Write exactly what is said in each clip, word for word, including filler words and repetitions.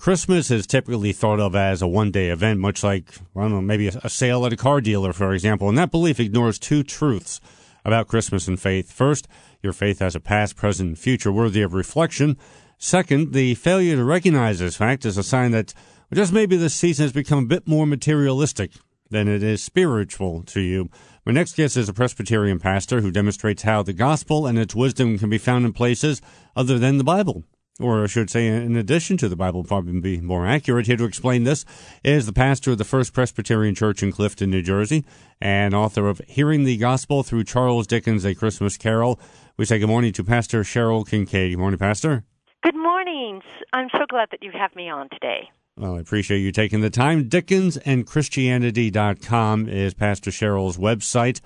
Christmas is typically thought of as a one-day event, much like, I don't know, maybe a, a sale at a car dealer, for example. And that belief ignores two truths about Christmas and faith. First, your faith has a past, present, and future worthy of reflection. Second, the failure to recognize this fact is a sign that well, just maybe this season has become a bit more materialistic than it is spiritual to you. My next guest is a Presbyterian pastor who demonstrates how the gospel and its wisdom can be found in places other than the Bible. Or I should say, in addition to the Bible, probably be more accurate. Here to explain this is the pastor of the First Presbyterian Church in Clifton, New Jersey, and author of Hearing the Gospel Through Charles Dickens, A Christmas Carol. We say good morning to Pastor Cheryl Kincaid. Good morning, Pastor. Good morning. I'm so glad that you have me on today. Well, I appreciate you taking the time. Dickens and Christianity dot com is Pastor Cheryl's website.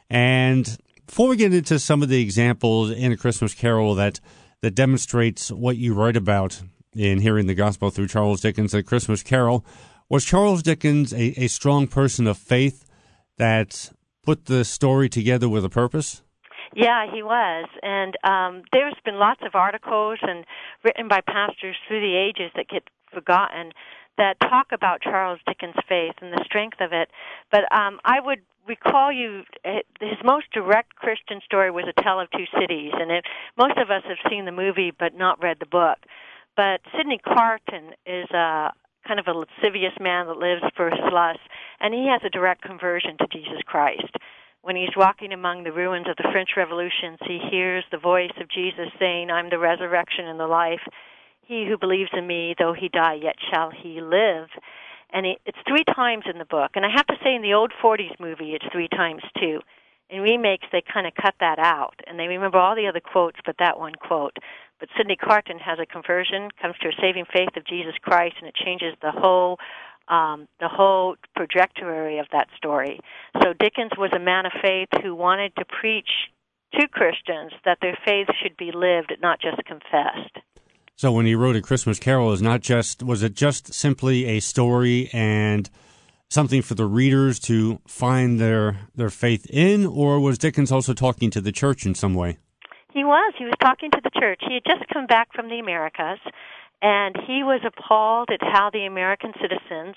And before we get into some of the examples in A Christmas Carol that, that demonstrates what you write about in Hearing the Gospel Through Charles Dickens, A Christmas Carol, was Charles Dickens a, a strong person of faith that put the story together with a purpose? Yeah, he was. And um, there's been lots of articles and written by pastors through the ages that get forgotten that talk about Charles Dickens' faith and the strength of it. But um, I would recall you, his most direct Christian story was A Tale of Two Cities. And it, most of us have seen the movie but not read the book. But Sidney Carton is a kind of a lascivious man that lives for his lust, and he has a direct conversion to Jesus Christ. When he's walking among the ruins of the French Revolution, he hears the voice of Jesus saying, "I'm the resurrection and the life. He who believes in me, though he die, yet shall he live." And it's three times in the book. And I have to say, in the old forties movie, it's three times too. In remakes, they kind of cut that out. And they remember all the other quotes but that one quote. But Sidney Carton has a conversion, comes to a saving faith of Jesus Christ, and it changes the whole Um, the whole trajectory of that story. So Dickens was a man of faith who wanted to preach to Christians that their faith should be lived, not just confessed. So when he wrote A Christmas Carol, is not just was it just simply a story and something for the readers to find their their faith in, or was Dickens also talking to the church in some way? He was. He was talking to the church. He had just come back from the Americas, and he was appalled at how the American citizens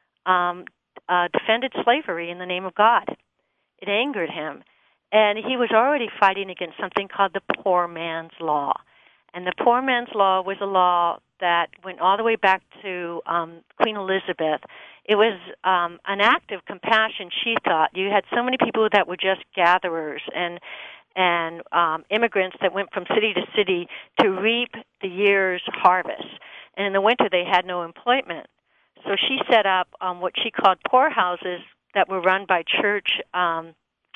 um, uh, defended slavery in the name of God. It angered him. And he was already fighting against something called the Poor Man's Law. And the Poor Man's Law was a law that went all the way back to um, Queen Elizabeth. It was um, an act of compassion, she thought. You had so many people that were just gatherers and and um, immigrants that went from city to city to reap the year's harvest. And in the winter, they had no employment. So she set up um, what she called poorhouses that were run by church, um,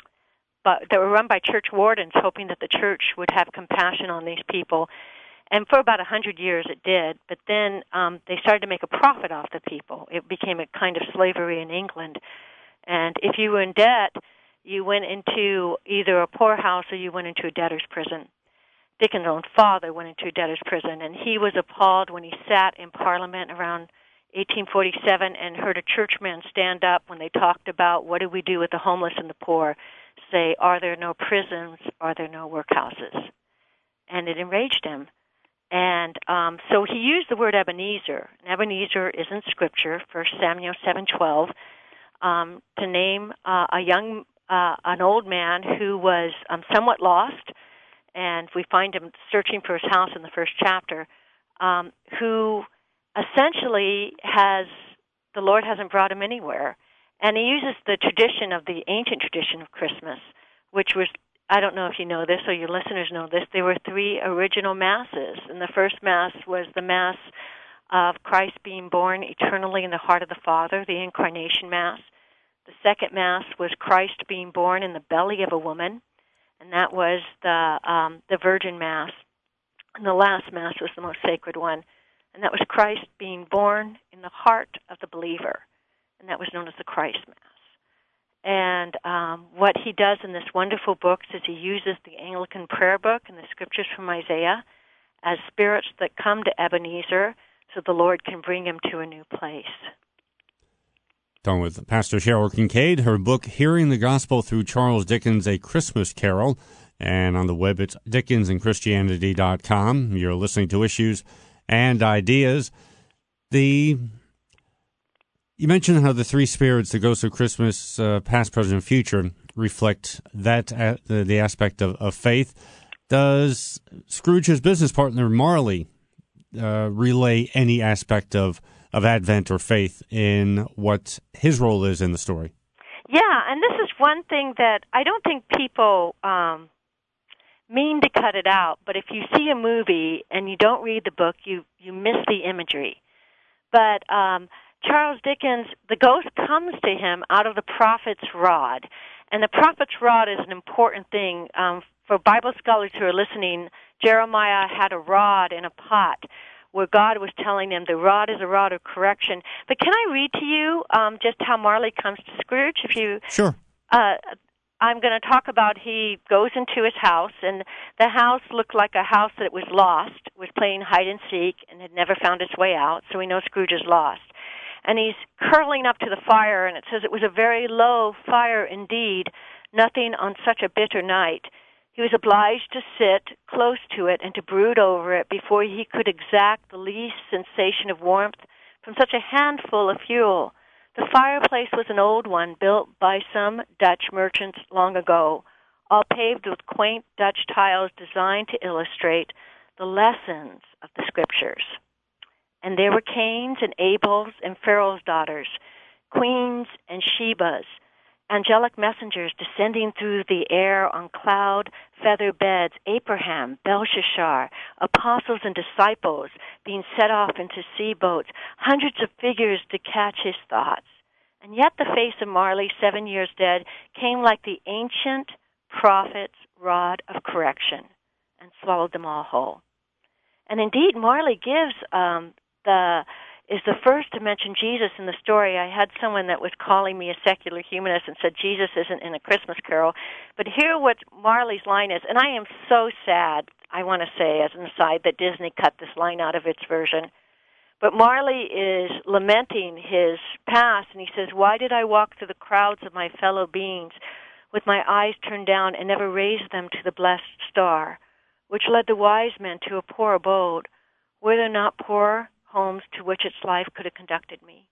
but that were run by church wardens, hoping that the church would have compassion on these people. And for about a hundred years, it did. But then um, they started to make a profit off the people. It became a kind of slavery in England. And if you were in debt, you went into either a poorhouse or you went into a debtor's prison. Dickens' own father went into a debtor's prison, and he was appalled when he sat in Parliament around eighteen forty-seven and heard a churchman stand up when they talked about what do we do with the homeless and the poor, say, "Are there no prisons? Are there no workhouses?" And it enraged him. And um, so he used the word Ebenezer. And Ebenezer is in Scripture, First Samuel seven twelve, um, to name uh, a young Uh, an old man who was um, somewhat lost, and we find him searching for his house in the first chapter, um, who essentially has, the Lord hasn't brought him anywhere. And he uses the tradition of the ancient tradition of Christmas, which was, I don't know if you know this or your listeners know this, there were three original Masses. And the first Mass was the Mass of Christ being born eternally in the heart of the Father, the Incarnation Mass. The second Mass was Christ being born in the belly of a woman, and that was the um, the Virgin Mass. And the last Mass was the most sacred one, and that was Christ being born in the heart of the believer, and that was known as the Christ Mass. And um, what he does in this wonderful book is he uses the Anglican prayer book and the scriptures from Isaiah as spirits that come to Ebenezer so the Lord can bring him to a new place. Talking with Pastor Cheryl Kincaid, her book, Hearing the Gospel Through Charles Dickens, A Christmas Carol. And on the web, it's Dickens and Christianity dot com. You're listening to Issues and Ideas. The you mentioned how the three spirits, the ghosts of Christmas, uh, past, present, and future, reflect that uh, the, the aspect of, of faith. Does Scrooge's business partner Marley uh, relay any aspect of, of Advent or faith in what his role is in the story? Yeah, and this is one thing that I don't think people um, mean to cut it out, but if you see a movie and you don't read the book, you, you miss the imagery. But um, Charles Dickens, the ghost comes to him out of the prophet's rod. And the prophet's rod is an important thing. Um, for Bible scholars who are listening, Jeremiah had a rod in a pot where God was telling him the rod is a rod of correction. But can I read to you um, just how Marley comes to Scrooge? If you, Sure. Uh, I'm going to talk about he goes into his house, and the house looked like a house that was lost, was playing hide and seek, and had never found its way out, so we know Scrooge is lost. And he's curling up to the fire, and it says it was a very low fire indeed, nothing on such a bitter night. He was obliged to sit close to it and to brood over it before he could exact the least sensation of warmth from such a handful of fuel. The fireplace was an old one built by some Dutch merchants long ago, all paved with quaint Dutch tiles designed to illustrate the lessons of the Scriptures. And there were Cain's and Abel's and Pharaoh's daughters, queens and Shebas, angelic messengers descending through the air on cloud feather beds, Abraham, Belshazzar, apostles and disciples being set off into sea boats, hundreds of figures to catch his thoughts. And yet the face of Marley, seven years dead, came like the ancient prophet's rod of correction and swallowed them all whole. And indeed, Marley gives um, the is the first to mention Jesus in the story. I had someone that was calling me a secular humanist and said Jesus isn't in A Christmas Carol. But hear what Marley's line is, and I am so sad, I want to say as an aside, that Disney cut this line out of its version. But Marley is lamenting his past, and he says, "Why did I walk through the crowds of my fellow beings with my eyes turned down and never raised them to the blessed star, which led the wise men to a poor abode? Were there not poor homes to which its life could have conducted me?"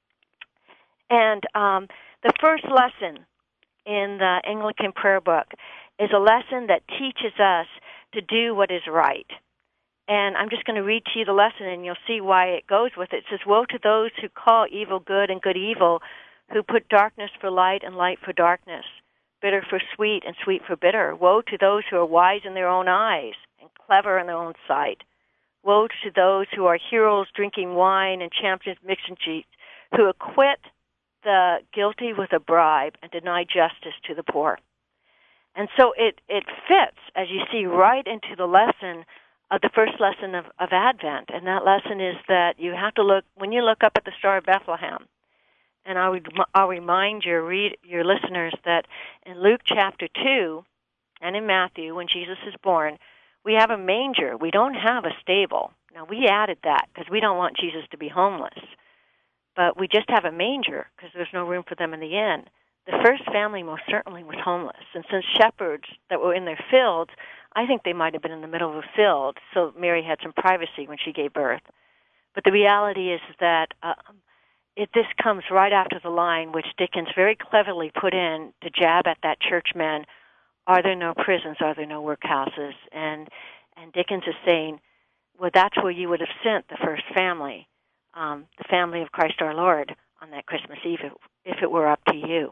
And um, the first lesson in the Anglican prayer book is a lesson that teaches us to do what is right. And I'm just going to read to you the lesson, and you'll see why it goes with it. It says, "Woe to those who call evil good and good evil, who put darkness for light and light for darkness, bitter for sweet and sweet for bitter. Woe to those who are wise in their own eyes and clever in their own sight. Woe to those who are heroes drinking wine and champions mixing cheats, who acquit the guilty with a bribe and deny justice to the poor." And so it, it fits, as you see, right into the lesson of the first lesson of, of Advent. And that lesson is that you have to look, when you look up at the Star of Bethlehem, and I would, I'll remind your, read, your listeners that in Luke chapter two and in Matthew, when Jesus is born, we have a manger. We don't have a stable. Now, we added that because we don't want Jesus to be homeless. But we just have a manger because there's no room for them in the inn. The first family most certainly was homeless. And since shepherds that were in their fields, I think they might have been in the middle of a field, so Mary had some privacy when she gave birth. But the reality is that uh, it, this comes right after the line which Dickens very cleverly put in to jab at that churchman, "Are there no prisons? Are there no workhouses?" And and Dickens is saying, well, that's where you would have sent the first family, um, the family of Christ our Lord, on that Christmas Eve, if it were up to you.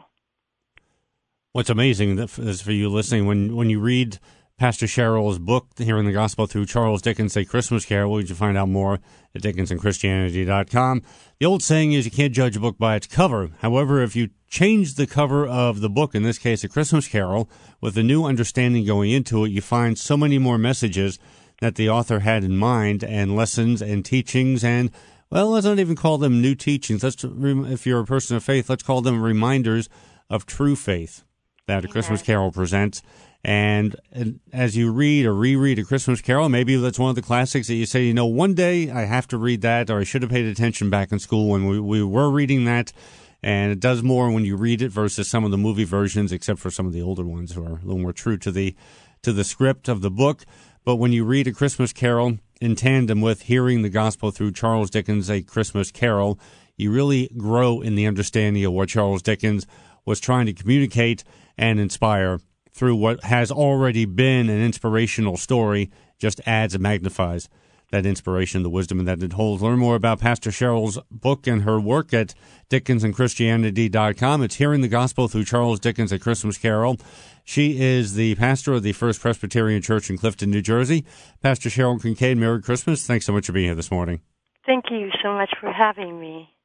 What's amazing is for you listening, when, when you read Pastor Cheryl's book, Hearing the Gospel Through Charles Dickens' A Christmas Carol, you can find out more at dickens and christianity dot com. The old saying is you can't judge a book by its cover. However, if you change the cover of the book, in this case A Christmas Carol, with a new understanding going into it, you find so many more messages that the author had in mind, and lessons and teachings, and, well, let's not even call them new teachings. Let's, if you're a person of faith, let's call them reminders of true faith that A Christmas Carol presents. And, and as you read or reread A Christmas Carol, maybe that's one of the classics that you say, you know, one day I have to read that, or I should have paid attention back in school when we, we were reading that. And it does more when you read it versus some of the movie versions, except for some of the older ones who are a little more true to the to the script of the book. But when you read A Christmas Carol, in tandem with hearing the gospel through Charles Dickens' A Christmas Carol, you really grow in the understanding of what Charles Dickens was trying to communicate and inspire through what has already been an inspirational story, just adds and magnifies that inspiration, the wisdom, and that it holds. Learn more about Pastor Cheryl's book and her work at Dickens and Christianity dot com. It's Hearing the Gospel Through Charles Dickens' A Christmas Carol. She is the pastor of the First Presbyterian Church in Clifton, New Jersey. Pastor Cheryl Kincaid, Merry Christmas. Thanks so much for being here this morning. Thank you so much for having me.